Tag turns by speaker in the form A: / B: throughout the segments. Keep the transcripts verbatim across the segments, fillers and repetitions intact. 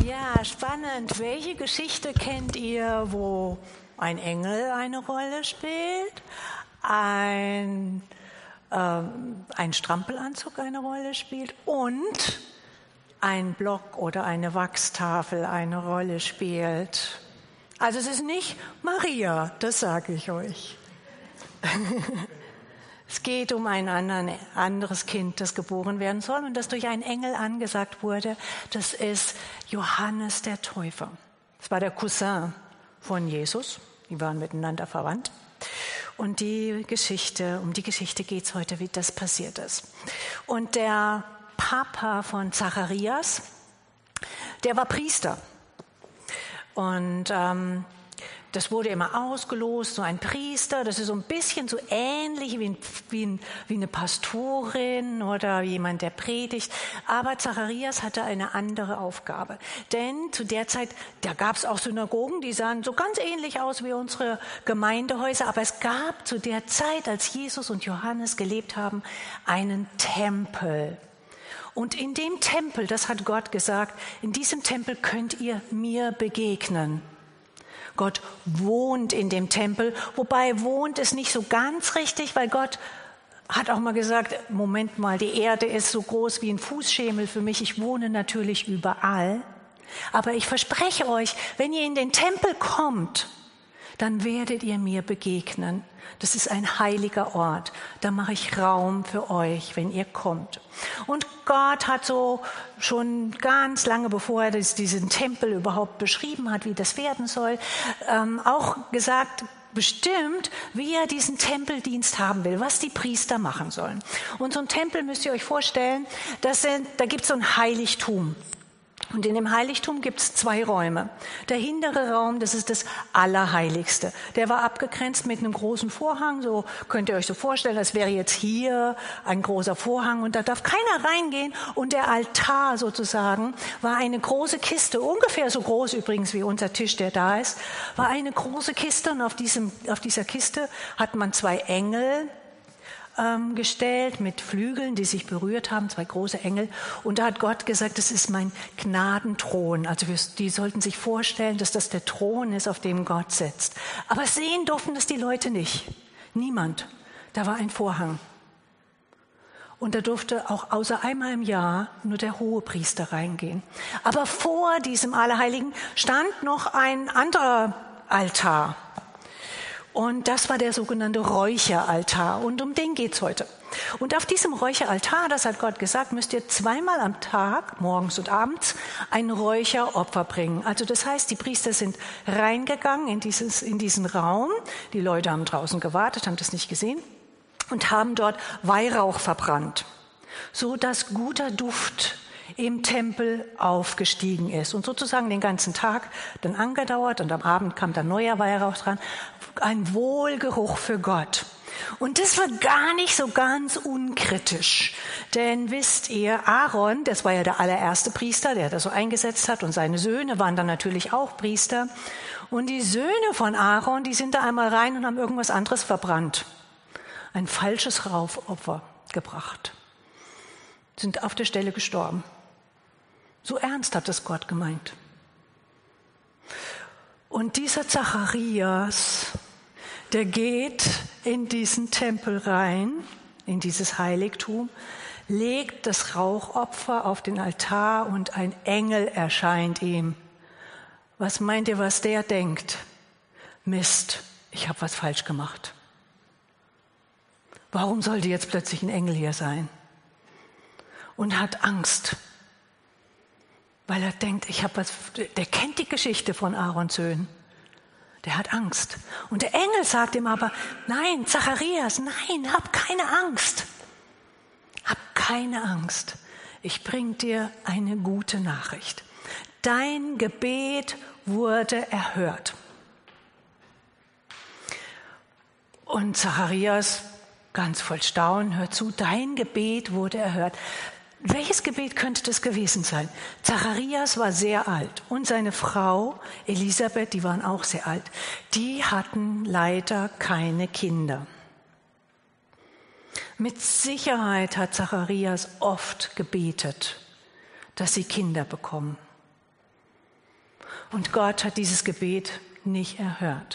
A: Ja, spannend. Welche Geschichte kennt ihr, wo ein Engel eine Rolle spielt, ein, ähm, ein Strampelanzug eine Rolle spielt und ein Block oder eine Wachstafel eine Rolle spielt? Also es ist nicht Maria, das sage ich euch. Es geht um ein anderes Kind, das geboren werden soll und das durch einen Engel angesagt wurde. Das ist Johannes der Täufer. Das war der Cousin von Jesus. Die waren miteinander verwandt. Und die Geschichte, um die Geschichte geht es heute, wie das passiert ist. Und der Papa von Zacharias, der war Priester. Und ähm, das wurde immer ausgelost, so ein Priester, das ist so ein bisschen so ähnlich wie, ein, wie, ein, wie eine Pastorin oder jemand, der predigt. Aber Zacharias hatte eine andere Aufgabe. Denn zu der Zeit, da gab es auch Synagogen, die sahen so ganz ähnlich aus wie unsere Gemeindehäuser. Aber es gab zu der Zeit, als Jesus und Johannes gelebt haben, einen Tempel. Und in dem Tempel, das hat Gott gesagt, in diesem Tempel könnt ihr mir begegnen. Gott wohnt in dem Tempel, wobei wohnt ist nicht so ganz richtig, weil Gott hat auch mal gesagt, Moment mal, die Erde ist so groß wie ein Fußschemel für mich, ich wohne natürlich überall. Aber ich verspreche euch, wenn ihr in den Tempel kommt, dann werdet ihr mir begegnen. Das ist ein heiliger Ort. Da mache ich Raum für euch, wenn ihr kommt. Und Gott hat so schon ganz lange, bevor er das, diesen Tempel überhaupt beschrieben hat, wie das werden soll, ähm, auch gesagt, bestimmt, wie er diesen Tempeldienst haben will, was die Priester machen sollen. Und so ein Tempel müsst ihr euch vorstellen, das sind, da gibt es so ein Heiligtum. Und in dem Heiligtum gibt es zwei Räume. Der hintere Raum, das ist das Allerheiligste. Der war abgegrenzt mit einem großen Vorhang. So könnt ihr euch so vorstellen, das wäre jetzt hier ein großer Vorhang und da darf keiner reingehen. Und der Altar sozusagen war eine große Kiste, ungefähr so groß übrigens wie unser Tisch, der da ist, war eine große Kiste. Und auf, diesem, auf dieser Kiste hat man zwei Engel Ähm, gestellt mit Flügeln, die sich berührt haben, zwei große Engel. Und da hat Gott gesagt, das ist mein Gnadenthron. Also wir, die sollten sich vorstellen, dass das der Thron ist, auf dem Gott sitzt. Aber sehen durften das die Leute nicht. Niemand. Da war ein Vorhang. Und da durfte auch außer einmal im Jahr nur der Hohepriester reingehen. Aber vor diesem Allerheiligen stand noch ein anderer Altar. Und das war der sogenannte Räucheraltar. Und um den geht's heute. Und auf diesem Räucheraltar, das hat Gott gesagt, müsst ihr zweimal am Tag, morgens und abends, ein Räucheropfer bringen. Also das heißt, die Priester sind reingegangen in, dieses, in diesen Raum. Die Leute haben draußen gewartet, haben das nicht gesehen. Und haben dort Weihrauch verbrannt, so dass guter Duft im Tempel aufgestiegen ist und sozusagen den ganzen Tag dann angedauert und am Abend kam dann neuer Weihrauch dran. Ein Wohlgeruch für Gott. Und das war gar nicht so ganz unkritisch. Denn wisst ihr, Aaron, das war ja der allererste Priester, der das so eingesetzt hat und seine Söhne waren dann natürlich auch Priester. Und die Söhne von Aaron, die sind da einmal rein und haben irgendwas anderes verbrannt. Ein falsches Raufopfer gebracht. Sind auf der Stelle gestorben. So ernst hat es Gott gemeint. Und dieser Zacharias, der geht in diesen Tempel rein, in dieses Heiligtum, legt das Rauchopfer auf den Altar und ein Engel erscheint ihm. Was meint ihr, was der denkt? Mist, ich habe was falsch gemacht. Warum sollte jetzt plötzlich ein Engel hier sein? Und hat Angst. Weil er denkt, ich habe was, der kennt die Geschichte von Aarons Söhnen. Der hat Angst. Und der Engel sagt ihm aber, nein, Zacharias, nein, hab keine Angst. Hab keine Angst. Ich bring dir eine gute Nachricht. Dein Gebet wurde erhört. Und Zacharias, ganz voll Staunen, hört zu, dein Gebet wurde erhört. Welches Gebet könnte das gewesen sein? Zacharias war sehr alt und seine Frau Elisabeth, die waren auch sehr alt. Die hatten leider keine Kinder. Mit Sicherheit hat Zacharias oft gebetet, dass sie Kinder bekommen. Und Gott hat dieses Gebet nicht erhört.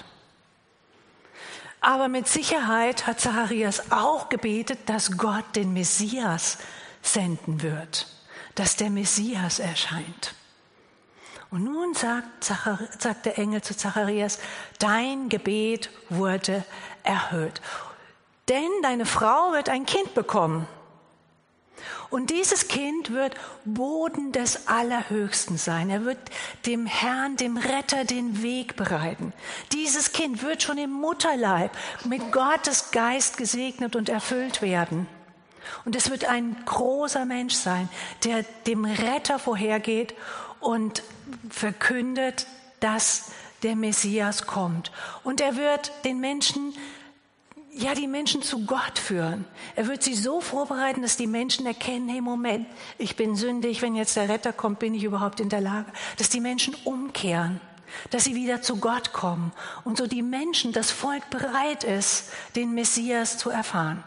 A: Aber mit Sicherheit hat Zacharias auch gebetet, dass Gott den Messias senden wird, dass der Messias erscheint. Und nun sagt, Zachar, sagt der Engel zu Zacharias, dein Gebet wurde erhört. Denn deine Frau wird ein Kind bekommen. Und dieses Kind wird Boden des Allerhöchsten sein. Er wird dem Herrn, dem Retter, den Weg bereiten. Dieses Kind wird schon im Mutterleib mit Gottes Geist gesegnet und erfüllt werden. Und es wird ein großer Mensch sein, der dem Retter vorhergeht und verkündet, dass der Messias kommt. Und er wird den Menschen Ja, die Menschen zu Gott führen. Er wird sie so vorbereiten, dass die Menschen erkennen, hey, Moment, ich bin sündig, wenn jetzt der Retter kommt, bin ich überhaupt in der Lage? Dass die Menschen umkehren, dass sie wieder zu Gott kommen und so die Menschen, das Volk bereit ist, den Messias zu erfahren.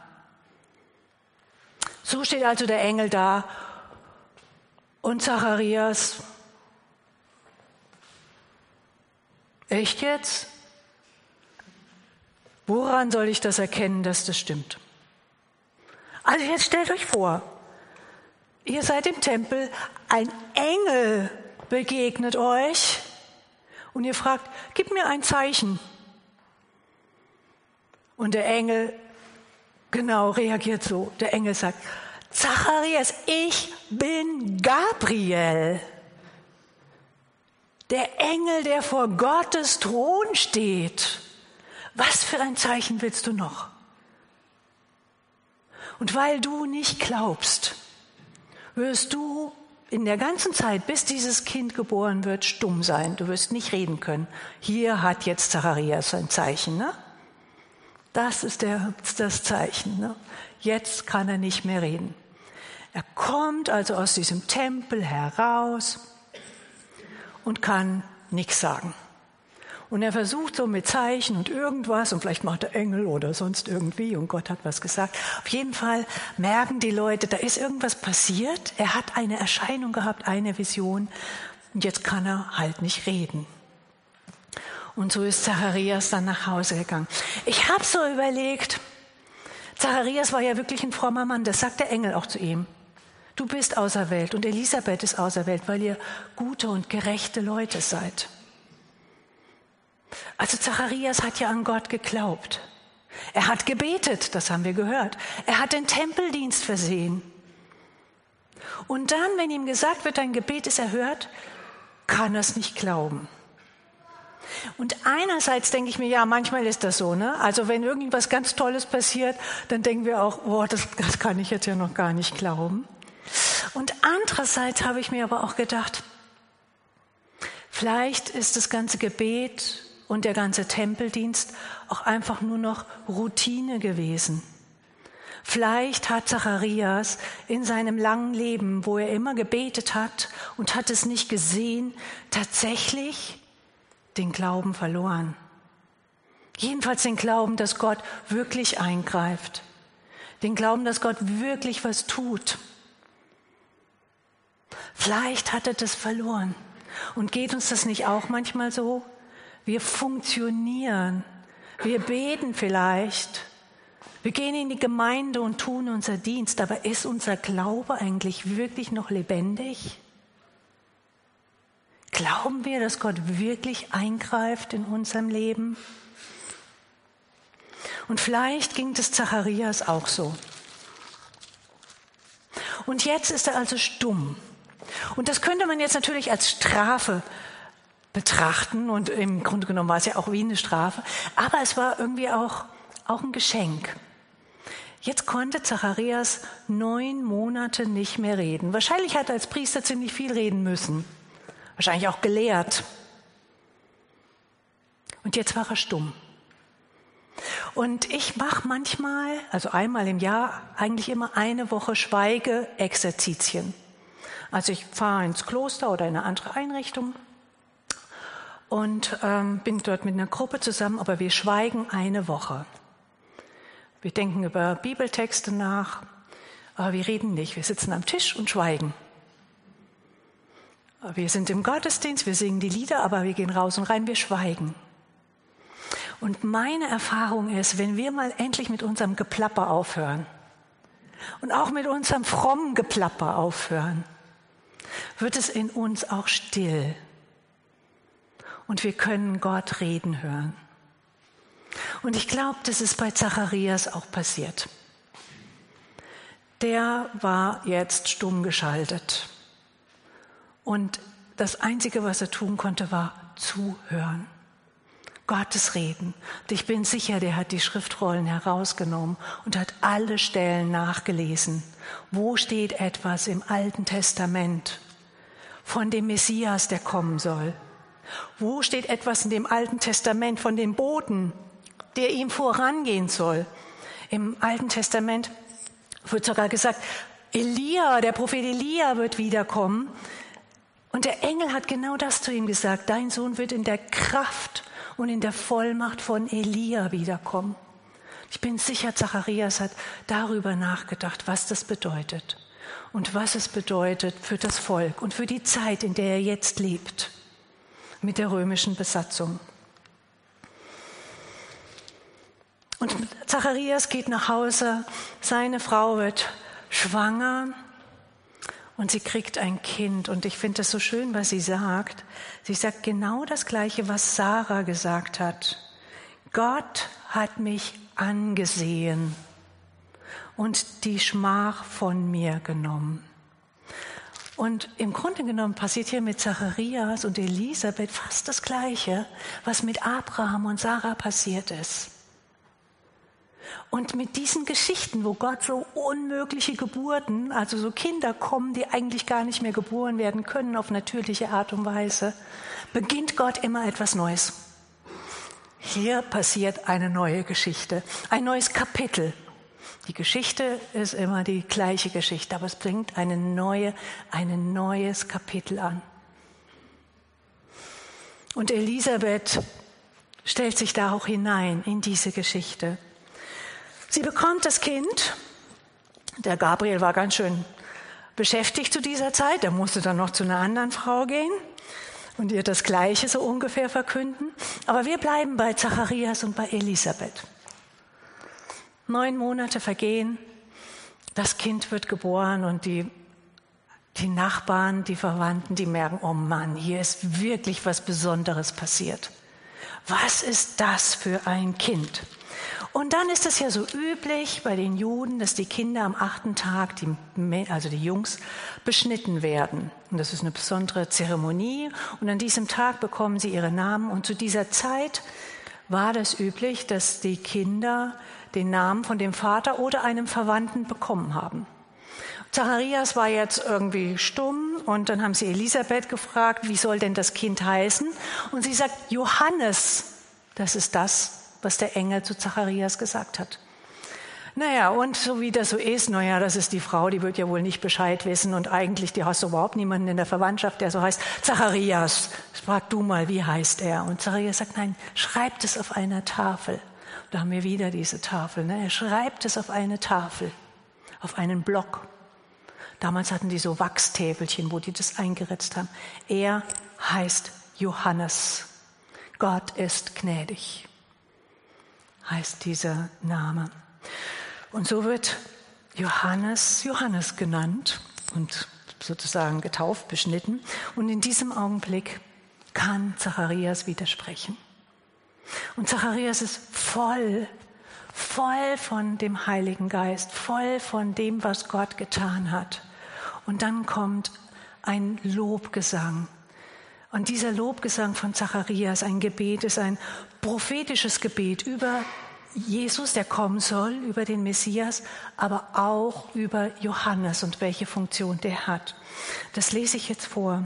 A: So steht also der Engel da und Zacharias, echt jetzt? Woran soll ich das erkennen, dass das stimmt? Also jetzt stellt euch vor, ihr seid im Tempel, ein Engel begegnet euch und ihr fragt, gib mir ein Zeichen. Und der Engel, genau, reagiert so. Der Engel sagt, Zacharias, ich bin Gabriel. Der Engel, der vor Gottes Thron steht. Was für ein Zeichen willst du noch? Und weil du nicht glaubst, wirst du in der ganzen Zeit, bis dieses Kind geboren wird, stumm sein. Du wirst nicht reden können. Hier hat jetzt Zacharias ein Zeichen. Ne? Das ist der, das Zeichen. Ne? Jetzt kann er nicht mehr reden. Er kommt also aus diesem Tempel heraus und kann nichts sagen. Und er versucht so mit Zeichen und irgendwas und vielleicht macht der Engel oder sonst irgendwie und Gott hat was gesagt. Auf jeden Fall merken die Leute, da ist irgendwas passiert. Er hat eine Erscheinung gehabt, eine Vision und jetzt kann er halt nicht reden. Und so ist Zacharias dann nach Hause gegangen. Ich habe so überlegt, Zacharias war ja wirklich ein frommer Mann, das sagt der Engel auch zu ihm. Du bist auserwählt und Elisabeth ist auserwählt, weil ihr gute und gerechte Leute seid. Also Zacharias hat ja an Gott geglaubt. Er hat gebetet, das haben wir gehört. Er hat den Tempeldienst versehen. Und dann, wenn ihm gesagt wird, dein Gebet ist erhört, kann er es nicht glauben. Und einerseits denke ich mir, ja, manchmal ist das so, ne? Also wenn irgendwas ganz Tolles passiert, dann denken wir auch, oh, das, das kann ich jetzt ja noch gar nicht glauben. Und andererseits habe ich mir aber auch gedacht, vielleicht ist das ganze Gebet und der ganze Tempeldienst auch einfach nur noch Routine gewesen. Vielleicht hat Zacharias in seinem langen Leben, wo er immer gebetet hat und hat es nicht gesehen, tatsächlich den Glauben verloren. Jedenfalls den Glauben, dass Gott wirklich eingreift. Den Glauben, dass Gott wirklich was tut. Vielleicht hat er das verloren. Und geht uns das nicht auch manchmal so? Wir funktionieren, wir beten vielleicht, wir gehen in die Gemeinde und tun unser Dienst, aber ist unser Glaube eigentlich wirklich noch lebendig? Glauben wir, dass Gott wirklich eingreift in unserem Leben? Und vielleicht ging es Zacharias auch so. Und jetzt ist er also stumm. Und das könnte man jetzt natürlich als Strafe betrachten und im Grunde genommen war es ja auch wie eine Strafe, aber es war irgendwie auch, auch ein Geschenk. Jetzt konnte Zacharias neun Monate nicht mehr reden. Wahrscheinlich hat er als Priester ziemlich viel reden müssen, wahrscheinlich auch gelehrt. Und jetzt war er stumm. Und ich mache manchmal, also einmal im Jahr, eigentlich immer eine Woche Schweigeexerzitien. Also ich fahre ins Kloster oder in eine andere Einrichtung und ähm, bin dort mit einer Gruppe zusammen, aber wir schweigen eine Woche. Wir denken über Bibeltexte nach, aber wir reden nicht. Wir sitzen am Tisch und schweigen. Wir sind im Gottesdienst, wir singen die Lieder, aber wir gehen raus und rein, wir schweigen. Und meine Erfahrung ist, wenn wir mal endlich mit unserem Geplapper aufhören und auch mit unserem frommen Geplapper aufhören, wird es in uns auch still. Und wir können Gott reden hören. Und ich glaube, das ist bei Zacharias auch passiert. Der war jetzt stumm geschaltet. Und das Einzige, was er tun konnte, war zuhören. Gottes Reden. Und ich bin sicher, der hat die Schriftrollen herausgenommen und hat alle Stellen nachgelesen. Wo steht etwas im Alten Testament von dem Messias, der kommen soll? Wo steht etwas in dem Alten Testament von dem Boten, der ihm vorangehen soll? Im Alten Testament wird sogar gesagt, Elia, der Prophet Elia wird wiederkommen. Und der Engel hat genau das zu ihm gesagt. Dein Sohn wird in der Kraft und in der Vollmacht von Elia wiederkommen. Ich bin sicher, Zacharias hat darüber nachgedacht, was das bedeutet. Und was es bedeutet für das Volk und für die Zeit, in der er jetzt lebt. Mit der römischen Besatzung. Und Zacharias geht nach Hause, seine Frau wird schwanger und sie kriegt ein Kind. Und ich finde es so schön, was sie sagt. Sie sagt genau das Gleiche, was Sarah gesagt hat. Gott hat mich angesehen und die Schmach von mir genommen. Und im Grunde genommen passiert hier mit Zacharias und Elisabeth fast das Gleiche, was mit Abraham und Sarah passiert ist. Und mit diesen Geschichten, wo Gott so unmögliche Geburten, also so Kinder kommen, die eigentlich gar nicht mehr geboren werden können auf natürliche Art und Weise, beginnt Gott immer etwas Neues. Hier passiert eine neue Geschichte, ein neues Kapitel. Die Geschichte ist immer die gleiche Geschichte, aber es bringt eine neue, ein neues Kapitel an. Und Elisabeth stellt sich da auch hinein in diese Geschichte. Sie bekommt das Kind. Der Gabriel war ganz schön beschäftigt zu dieser Zeit. Er musste dann noch zu einer anderen Frau gehen und ihr das Gleiche so ungefähr verkünden. Aber wir bleiben bei Zacharias und bei Elisabeth. Neun Monate vergehen, das Kind wird geboren und die, die Nachbarn, die Verwandten, die merken, oh Mann, hier ist wirklich was Besonderes passiert. Was ist das für ein Kind? Und dann ist es ja so üblich bei den Juden, dass die Kinder am achten Tag, die, also die Jungs, beschnitten werden. Und das ist eine besondere Zeremonie. Und an diesem Tag bekommen sie ihre Namen. Und zu dieser Zeit war das üblich, dass die Kinder den Namen von dem Vater oder einem Verwandten bekommen haben. Zacharias war jetzt irgendwie stumm und dann haben sie Elisabeth gefragt, wie soll denn das Kind heißen? Und sie sagt, Johannes. Das ist das, was der Engel zu Zacharias gesagt hat. Naja, und so wie das so ist, naja, das ist die Frau, die wird ja wohl nicht Bescheid wissen und eigentlich, die hast du überhaupt niemanden in der Verwandtschaft, der so heißt. Zacharias, frag du mal, wie heißt er? Und Zacharias sagt, nein, schreibt es auf einer Tafel. Da haben wir wieder diese Tafel. Ne? Er schreibt es auf eine Tafel, auf einen Block. Damals hatten die so Wachstäfelchen, wo die das eingeritzt haben. Er heißt Johannes. Gott ist gnädig, heißt dieser Name. Und so wird Johannes Johannes genannt und sozusagen getauft, beschnitten. Und in diesem Augenblick kann Zacharias widersprechen. Und Zacharias ist voll, voll von dem Heiligen Geist, voll von dem, was Gott getan hat. Und dann kommt ein Lobgesang. Und dieser Lobgesang von Zacharias, ein Gebet, ist ein prophetisches Gebet über Jesus, der kommen soll, über den Messias, aber auch über Johannes und welche Funktion der hat. Das lese ich jetzt vor.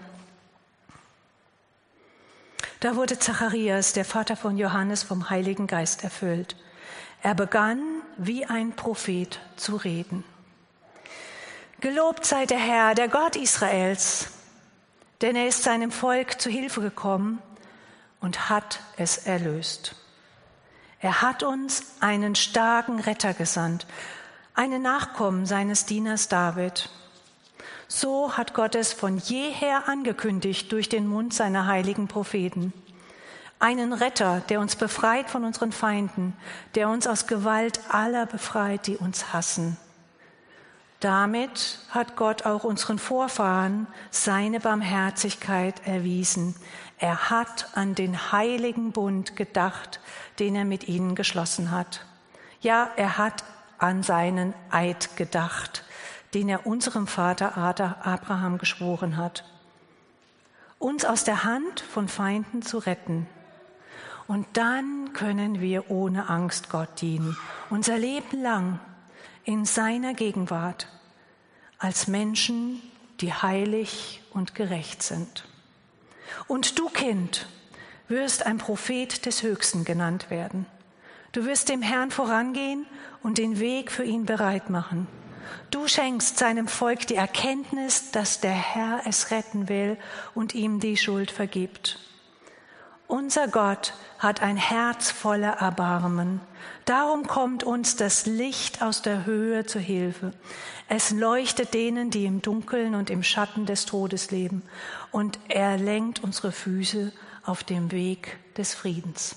A: Da wurde Zacharias, der Vater von Johannes, vom Heiligen Geist erfüllt. Er begann, wie ein Prophet zu reden. Gelobt sei der Herr, der Gott Israels, denn er ist seinem Volk zu Hilfe gekommen und hat es erlöst. Er hat uns einen starken Retter gesandt, einen Nachkommen seines Dieners David. So hat Gott es von jeher angekündigt durch den Mund seiner heiligen Propheten. Einen Retter, der uns befreit von unseren Feinden, der uns aus Gewalt aller befreit, die uns hassen. Damit hat Gott auch unseren Vorfahren seine Barmherzigkeit erwiesen. Er hat an den heiligen Bund gedacht, den er mit ihnen geschlossen hat. Ja, er hat an seinen Eid gedacht, den er unserem Vater Abraham geschworen hat, uns aus der Hand von Feinden zu retten. Und dann können wir ohne Angst Gott dienen, unser Leben lang in seiner Gegenwart, als Menschen, die heilig und gerecht sind. Und du, Kind, wirst ein Prophet des Höchsten genannt werden. Du wirst dem Herrn vorangehen und den Weg für ihn bereit machen. Du schenkst seinem Volk die Erkenntnis, dass der Herr es retten will und ihm die Schuld vergibt. Unser Gott hat ein Herz voller Erbarmen. Darum kommt uns das Licht aus der Höhe zu Hilfe. Es leuchtet denen, die im Dunkeln und im Schatten des Todes leben. Und er lenkt unsere Füße auf dem Weg des Friedens.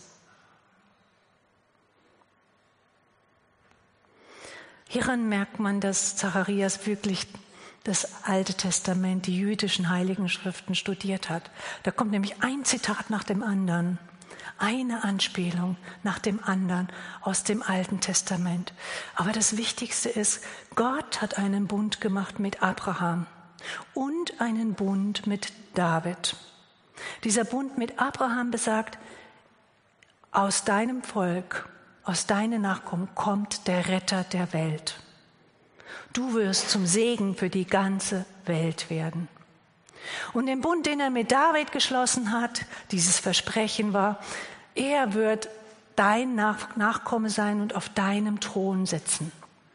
A: Hieran merkt man, dass Zacharias wirklich das Alte Testament, die jüdischen Heiligen Schriften studiert hat. Da kommt nämlich ein Zitat nach dem anderen, eine Anspielung nach dem anderen aus dem Alten Testament. Aber das Wichtigste ist, Gott hat einen Bund gemacht mit Abraham und einen Bund mit David. Dieser Bund mit Abraham besagt, aus deinem Volk, aus deinen Nachkommen kommt der Retter der Welt. Du wirst zum Segen für die ganze Welt werden. Und den Bund, den er mit David geschlossen hat, dieses Versprechen war, er wird dein Nachkomme sein und auf deinem Thron sitzen.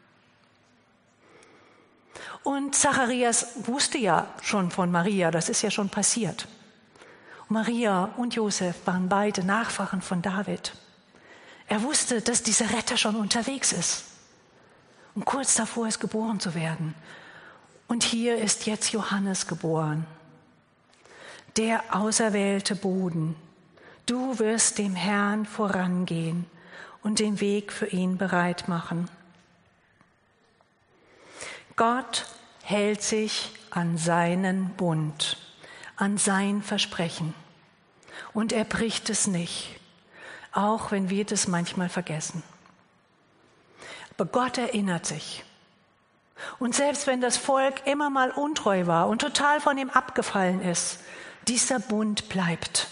A: Und Zacharias wusste ja schon von Maria, das ist ja schon passiert. Maria und Josef waren beide Nachfahren von David. Er wusste, dass dieser Retter schon unterwegs ist und kurz davor ist, geboren zu werden. Und hier ist jetzt Johannes geboren, der auserwählte Boden. Du wirst dem Herrn vorangehen und den Weg für ihn bereit machen. Gott hält sich an seinen Bund, an sein Versprechen. Und er bricht es nicht, auch wenn wir das manchmal vergessen. Aber Gott erinnert sich. Und selbst wenn das Volk immer mal untreu war und total von ihm abgefallen ist, dieser Bund bleibt.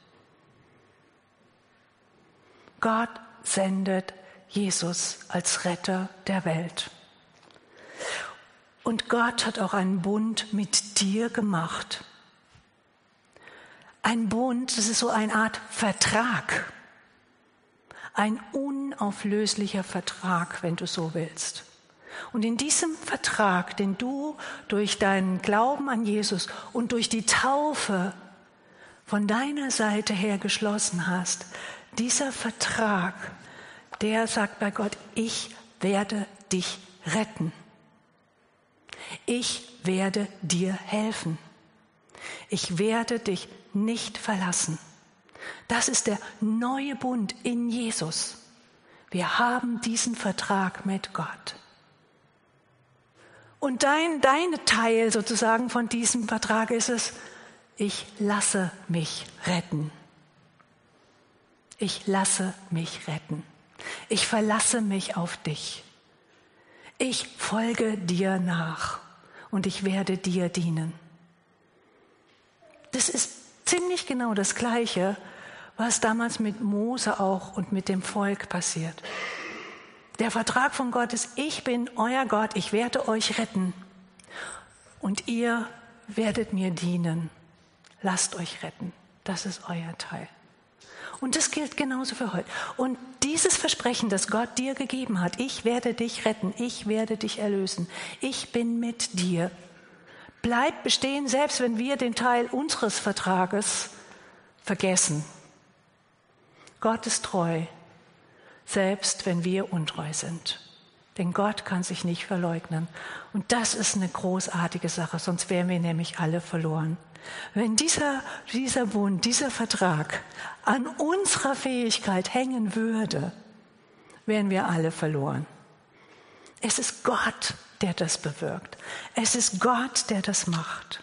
A: Gott sendet Jesus als Retter der Welt. Und Gott hat auch einen Bund mit dir gemacht. Ein Bund, das ist so eine Art Vertrag. Ein unauflöslicher Vertrag, wenn du so willst. Und in diesem Vertrag, den du durch deinen Glauben an Jesus und durch die Taufe von deiner Seite her geschlossen hast, dieser Vertrag, der sagt bei Gott, ich werde dich retten. Ich werde dir helfen. Ich werde dich nicht verlassen. Das ist der neue Bund in Jesus. Wir haben diesen Vertrag mit Gott. Und dein, dein Teil sozusagen von diesem Vertrag ist es, ich lasse mich retten. Ich lasse mich retten. Ich verlasse mich auf dich. Ich folge dir nach und ich werde dir dienen. Das ist ziemlich genau das Gleiche, was damals mit Mose auch und mit dem Volk passiert. Der Vertrag von Gott ist, ich bin euer Gott, ich werde euch retten und ihr werdet mir dienen. Lasst euch retten, das ist euer Teil. Und das gilt genauso für heute. Und dieses Versprechen, das Gott dir gegeben hat, ich werde dich retten, ich werde dich erlösen, ich bin mit dir, bleibt bestehen, selbst wenn wir den Teil unseres Vertrages vergessen. Gott ist treu, selbst wenn wir untreu sind. Denn Gott kann sich nicht verleugnen. Und das ist eine großartige Sache, sonst wären wir nämlich alle verloren. Wenn dieser, dieser Bund, dieser Vertrag an unserer Fähigkeit hängen würde, wären wir alle verloren. Es ist Gott, der das bewirkt. Es ist Gott, der das macht.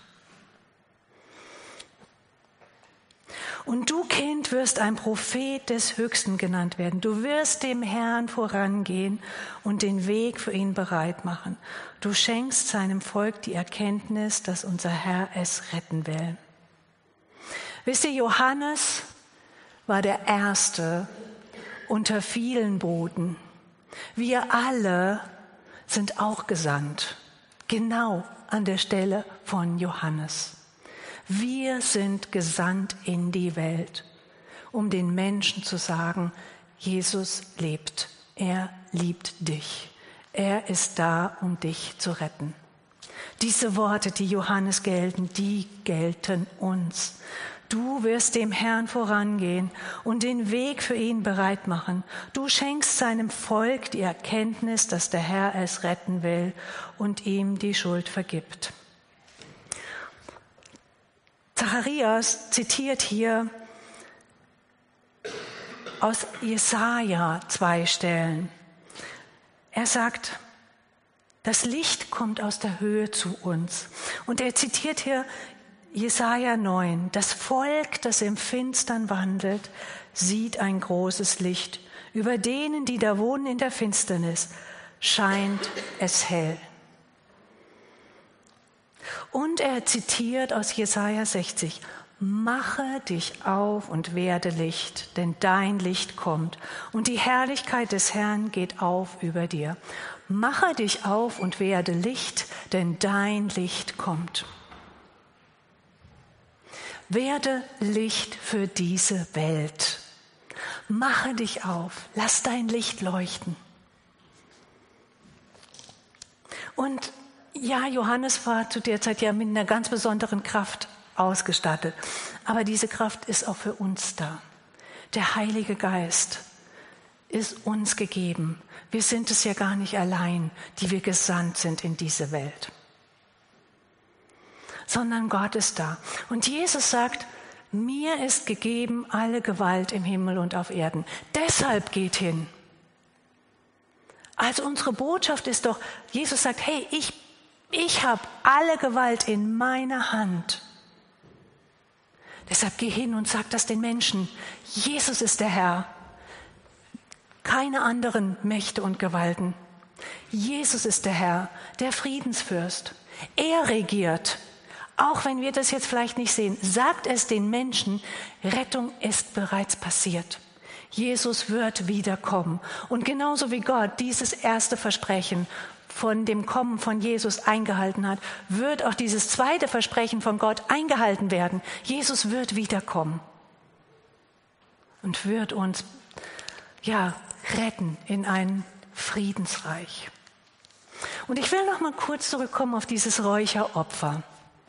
A: Und du, Kind, wirst ein Prophet des Höchsten genannt werden. Du wirst dem Herrn vorangehen und den Weg für ihn bereit machen. Du schenkst seinem Volk die Erkenntnis, dass unser Herr es retten will. Wisst ihr, Johannes war der Erste unter vielen Boten. Wir alle sind auch gesandt, genau an der Stelle von Johannes. Wir sind gesandt in die Welt, um den Menschen zu sagen, Jesus lebt, er liebt dich, er ist da, um dich zu retten. Diese Worte, die Johannes gelten, die gelten uns. Du wirst dem Herrn vorangehen und den Weg für ihn bereit machen. Du schenkst seinem Volk die Erkenntnis, dass der Herr es retten will und ihm die Schuld vergibt. Zacharias zitiert hier aus Jesaja zwei Stellen. Er sagt, das Licht kommt aus der Höhe zu uns. Und er zitiert hier Jesaja neun. Das Volk, das im Finstern wandelt, sieht ein großes Licht. Über denen, die da wohnen in der Finsternis, scheint es hell. Und er zitiert aus Jesaja sechzig, mache dich auf und werde Licht, denn dein Licht kommt und die Herrlichkeit des Herrn geht auf über dir. Mache dich auf und werde Licht, denn dein Licht kommt. Werde Licht für diese Welt. Mache dich auf, lass dein Licht leuchten. Und ja, Johannes war zu der Zeit ja mit einer ganz besonderen Kraft ausgestattet. Aber diese Kraft ist auch für uns da. Der Heilige Geist ist uns gegeben. Wir sind es ja gar nicht allein, die wir gesandt sind in diese Welt. Sondern Gott ist da. Und Jesus sagt, mir ist gegeben alle Gewalt im Himmel und auf Erden. Deshalb geht hin. Also unsere Botschaft ist doch, Jesus sagt, hey, ich Ich habe alle Gewalt in meiner Hand. Deshalb geh hin und sag das den Menschen. Jesus ist der Herr. Keine anderen Mächte und Gewalten. Jesus ist der Herr, der Friedensfürst. Er regiert. Auch wenn wir das jetzt vielleicht nicht sehen, sagt es den Menschen, Rettung ist bereits passiert. Jesus wird wiederkommen. Und genauso wie Gott dieses erste Versprechen von dem Kommen von Jesus eingehalten hat, wird auch dieses zweite Versprechen von Gott eingehalten werden. Jesus wird wiederkommen und wird uns ja retten in ein Friedensreich. Und ich will noch mal kurz zurückkommen auf dieses Räucheropfer.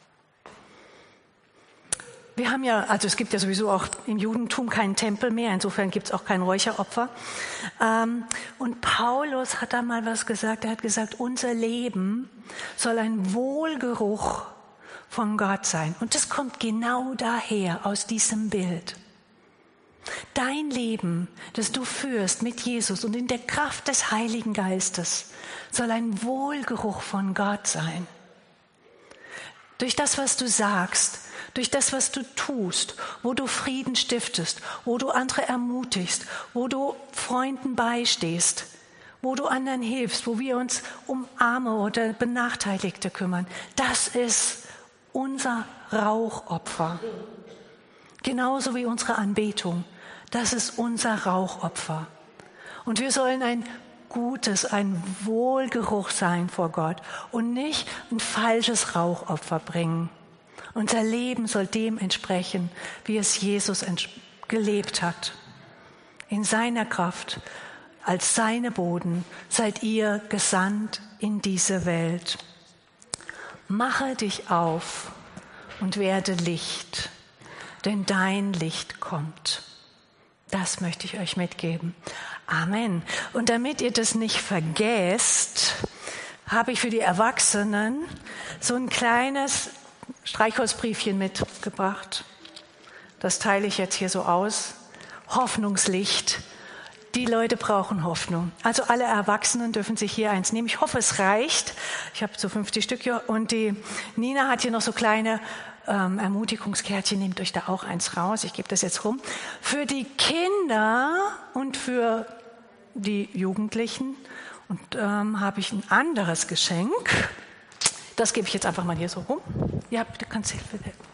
A: Wir haben ja, also es gibt ja sowieso auch im Judentum keinen Tempel mehr, insofern gibt es auch kein Räucheropfer. Ähm, und Paulus hat da mal was gesagt, er hat gesagt, unser Leben soll ein Wohlgeruch von Gott sein. Und das kommt genau daher, aus diesem Bild. Dein Leben, das du führst mit Jesus und in der Kraft des Heiligen Geistes, soll ein Wohlgeruch von Gott sein. Durch das, was du sagst, durch das, was du tust, wo du Frieden stiftest, wo du andere ermutigst, wo du Freunden beistehst, wo du anderen hilfst, wo wir uns um Arme oder Benachteiligte kümmern. Das ist unser Rauchopfer. Genauso wie unsere Anbetung. Das ist unser Rauchopfer. Und wir sollen ein gutes, ein Wohlgeruch sein vor Gott und nicht ein falsches Rauchopfer bringen. Unser Leben soll dem entsprechen, wie es Jesus gelebt hat. In seiner Kraft, als seine Boden, seid ihr gesandt in diese Welt. Mache dich auf und werde Licht, denn dein Licht kommt. Das möchte ich euch mitgeben. Amen. Und damit ihr das nicht vergesst, habe ich für die Erwachsenen so ein kleines Streichholzbriefchen mitgebracht. Das teile ich jetzt hier so aus. Hoffnungslicht. Die Leute brauchen Hoffnung. Also alle Erwachsenen dürfen sich hier eins nehmen. Ich hoffe, es reicht. Ich habe so fünfzig Stück hier. Und die Nina hat hier noch so kleine ähm, Ermutigungskärtchen. Nehmt euch da auch eins raus. Ich gebe das jetzt rum. Für die Kinder und für die Jugendlichen und ähm, habe ich ein anderes Geschenk. Das gebe ich jetzt einfach mal hier so rum. Ja, bitte kannst du bitte.